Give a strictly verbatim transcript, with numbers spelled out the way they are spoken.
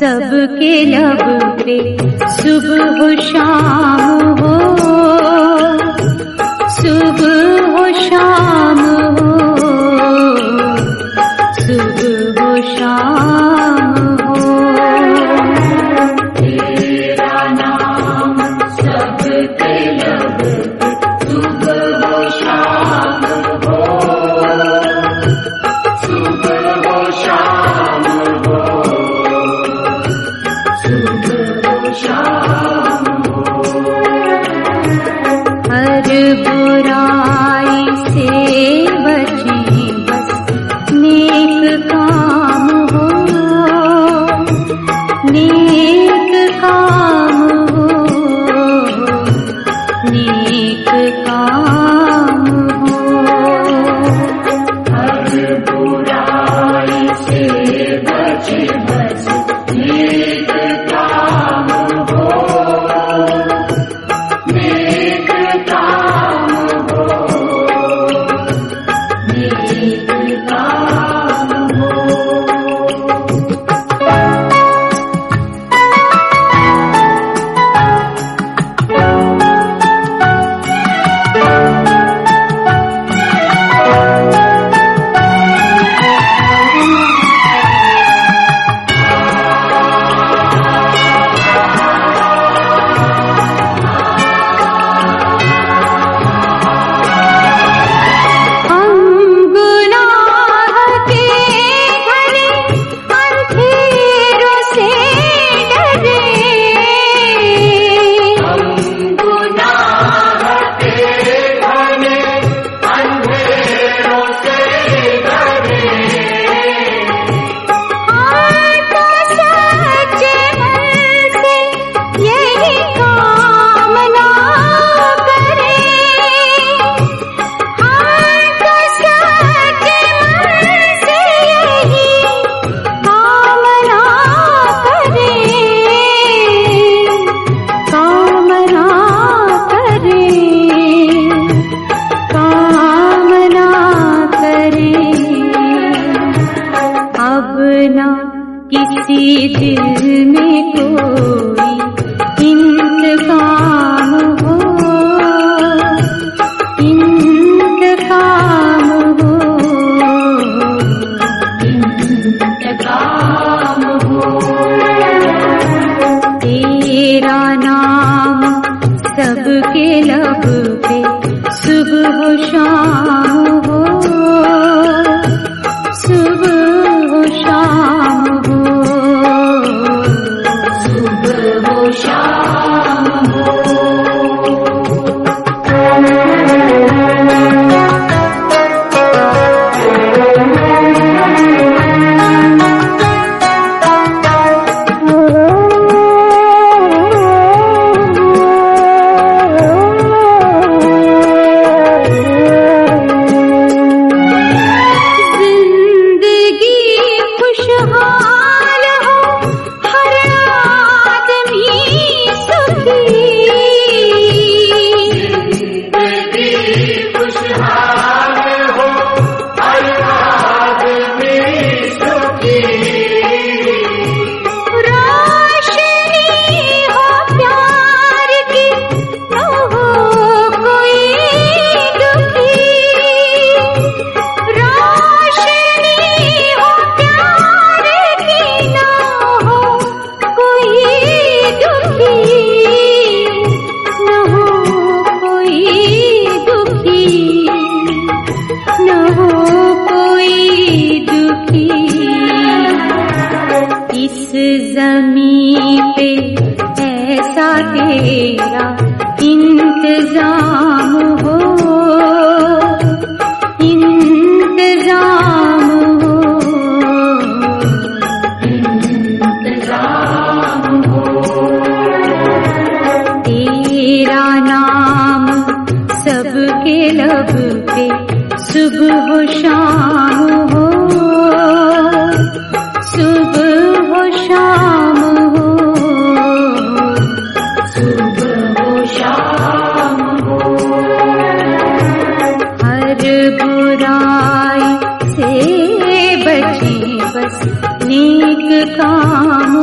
सबके लब पे सुबह हो शाम हो, सुबह हो शाम हो, सुबह हो शाम हो। तेरा नाम सबके लब पे सुबह हो शाम हो, सुबह हो शाम हो, सुबह हो शाम हो। हर बुराई से बचे बस नेक काम हो, नेक काम हो, नेक काम हो। हर बुराई से बचे बस नेक काम हो, नेक काम हो, नेक काम हो। किसी दिल में कोई इंतकाम हो, इंतकाम हो, इंतकाम हो। तेरा नाम सबके लब पे सुबह हो शाम हो, सुबह हो शाम हो, सुबह हो शाम हो। ज़मीं पे ऐसा तेरा इंतजाम हो, इंतजाम हो, इंतजाम हो। तेरा नाम सबके लब पे सुबह हो शाम हो, सुबह हो शाम हो, सुबह हो शाम हो। हर बुराई से बचे बस नेक काम